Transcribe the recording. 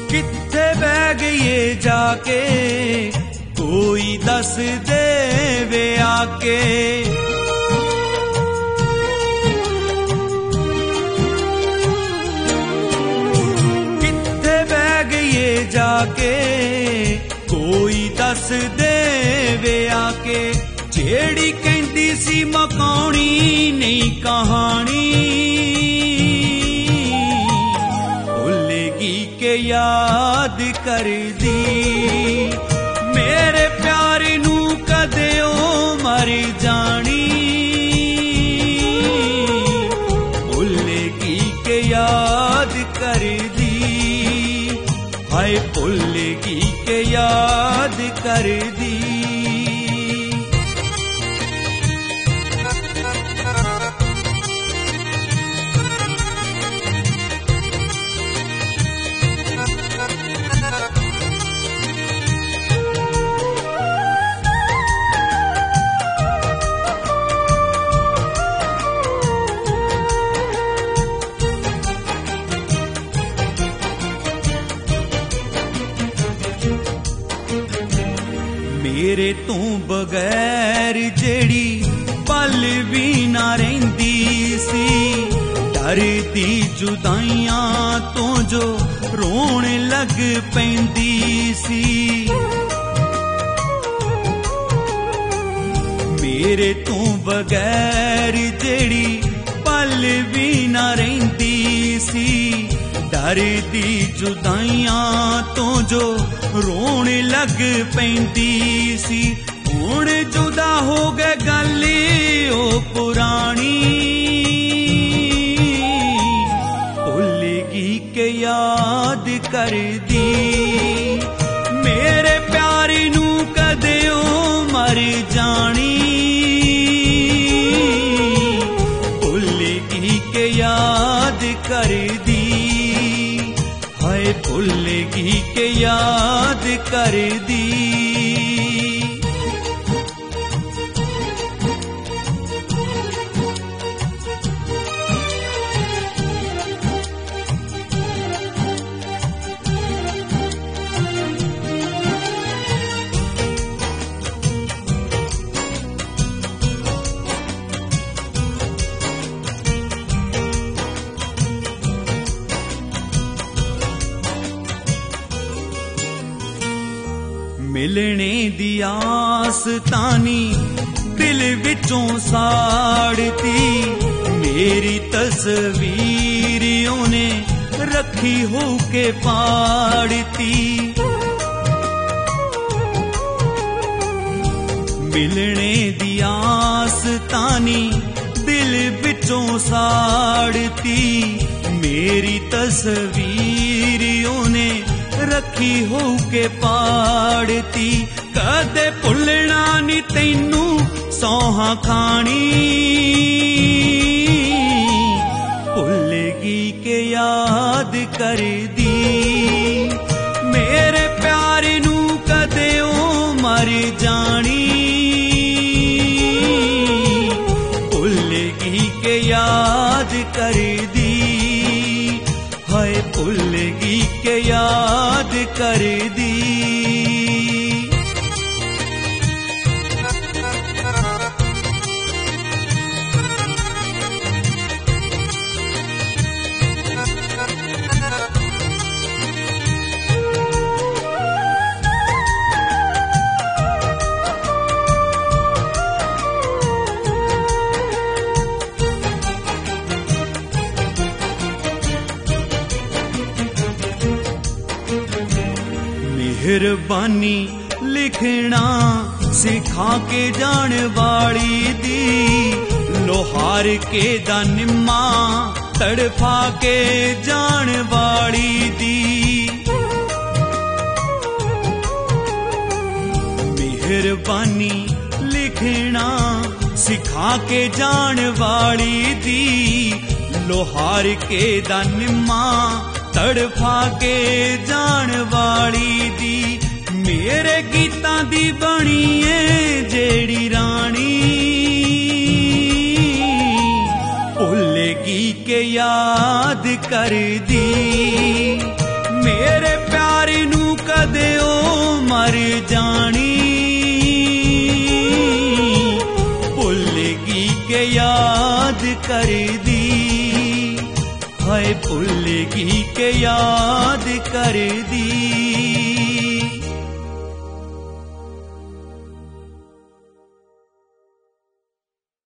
कित्थे बह गई जाके कोई दस देवे आके। कित्थे बह गई जाके कोई दस देवे आके। जेड़ी कहंदी सी मकाउणी नहीं कहानी, भुलेगी के याद कर दी। मेरे प्यार नू कदे ओ मर जानी, भुलेगी के याद कर दी। हाय भुलेगी के याद कर दी। मेरे तू बगैर जेड़ी पल भी ना रहिंदी सी, डरदी जुदाइयां तो जो रोण लग पैंदी सी। मेरे तू बगैर जेड़ी पल भी ना रहिंदी सी, डरदी जुदाइयां तो जो रोण लग पैंदी सी। हुण जुदा हो गए गल ओ पुरानी, भुलेगी के याद कर दी। मेरे प्यार नू कदे ओ मर जानी, भुलेगी के याद कर दी। हाय भुलेगी के याद कर दी। मिलने दी आस तानी दिल विचों साड़ती, मेरी तस्वीर ओने रखी हो के पाड़ती। मिलने दी आस तानी दिल विचों साड़ती, मेरी तस्वीर ओने रखी हो के पाड़ती। कदे भुलना नी तैनू सौहा खानी, भुलेगी के याद कर दी। मेरे प्यार नू कदे ओ मर जानी, भुलेगी के याद कर दी। हाय भुलेगी के याद कर दी। मेहरबानी लिखना सिखा के जान वाली दी, लोहार के दा निम्मा तड़फा के जान वाली दी। मेहरबानी लिखना सिखा के जान वाली दी, लोहार के दा निम्मा तड़फा के जान वाली दी। मेरे गीतां दी बनी है जेड़ी रानी, भुलेगी के याद कर दी। मेरे प्यार मर जानी, भुलगी के याद कर दी, हाय भुलगी के याद कर दी।